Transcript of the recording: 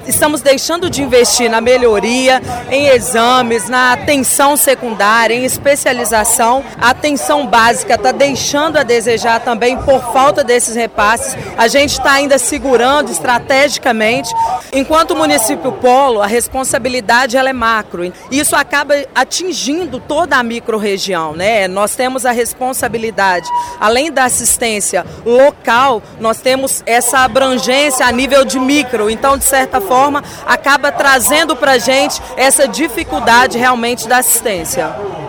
estamos deixando de investir na melhoria, em exames, na atenção secundária, em especialização. A atenção básica está deixando a desejar também por falta desses repasses. A gente está ainda segurando estrategicamente. Enquanto município polo, a responsabilidade ela é macro. Isso acaba atingindo toda a microrregião, né? Nós temos a responsabilidade, além da assistência local, nós temos essa abrangência a nível de micro. Então, de certa forma, acaba trazendo para a gente essa dificuldade realmente da assistência.